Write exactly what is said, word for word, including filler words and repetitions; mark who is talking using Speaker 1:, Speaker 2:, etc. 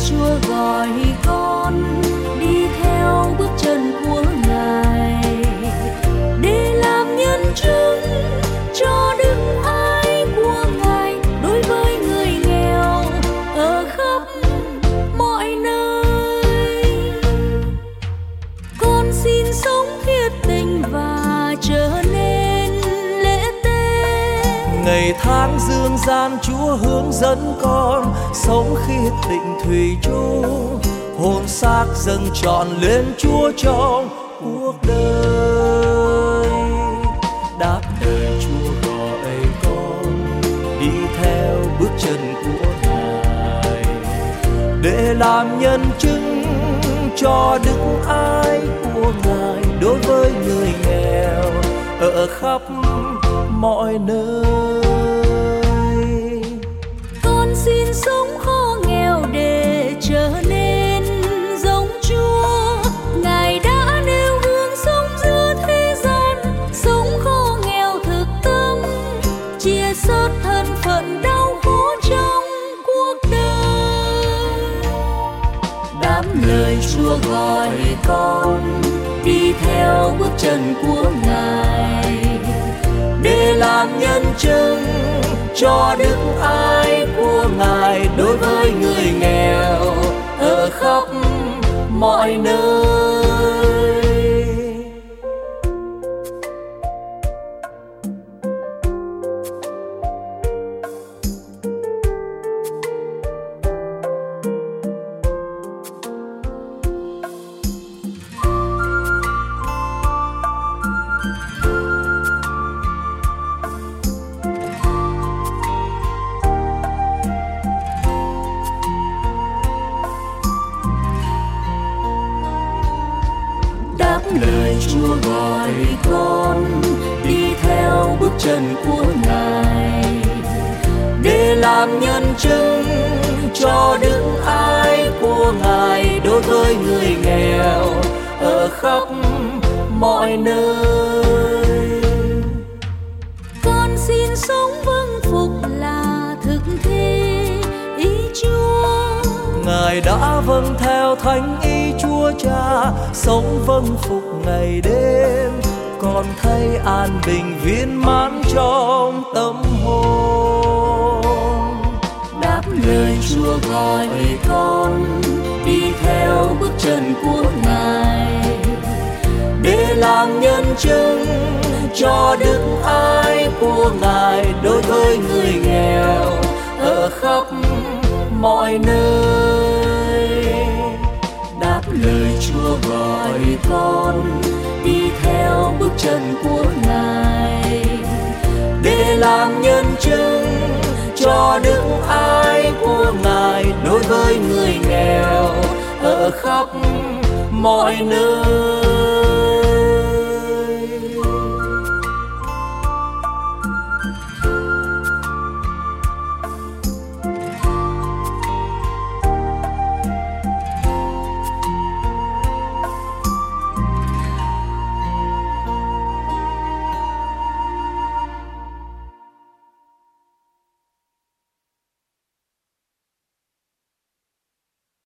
Speaker 1: Chúa gọi con đi theo bước chân của Ngài để làm nhân chứng cho đức ái của Ngài đối với người nghèo ở khắp mọi nơi. Con xin sống khiết tình và trở nên lễ tế.
Speaker 2: Ngày tháng dương gian Chúa hướng dẫn con sống khiết tịnh thủy chung, hồn xác dâng trọn lên Chúa trong cuộc đời. Đáp lời Chúa gọi con đi theo bước chân của Ngài để làm nhân chứng cho đức ái của Ngài đối với người nghèo ở khắp mọi nơi.
Speaker 1: Con xin sống khó nghèo để trở nên giống Chúa. Ngài đã nêu gương sống giữa thế gian, sống khó nghèo thực tâm, chia sớt thân phận đau khổ trong cuộc đời. Đáp lời Chúa gọi con đi theo bước chân của Ngài để làm nhân chứng cho đức ái của Ngài đối với người nghèo ở khắp mọi nơi. Đáp lời Chúa gọi con đi theo bước chân của Ngài để làm nhân chứng cho đức ái của Ngài đối với người nghèo ở khắp mọi nơi. Con xin sống vâng phục là thực thi ý Chúa.
Speaker 2: Ngài đã vâng theo thánh ý Chúa Cha, sống vâng phục ngày đêm, con thấy an bình viên mãn trong tâm hồn.
Speaker 1: Đáp lời Chúa gọi con đi theo bước chân của Ngài để làm nhân chứng cho đức ái của Ngài đối với người nghèo ở khắp mọi nơi. Đáp lời Chúa gọi con đi theo bước chân của Ngài để làm nhân chứng cho đức ái của Ngài đối với người nghèo ở khắp mọi nơi.